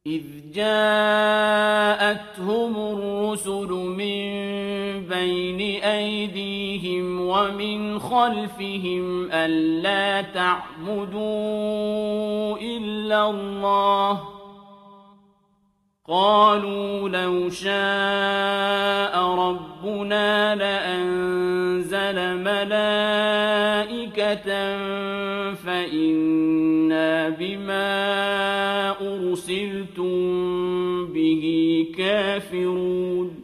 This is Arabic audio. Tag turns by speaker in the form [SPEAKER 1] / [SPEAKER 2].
[SPEAKER 1] إذ جاءتهم الرسل من بين أيديهم ومن خلفهم ألا تعبدوا إلا الله قالوا لو شاء ربنا لأنزل ملائكة فإنا بما أرسلتم به كافرون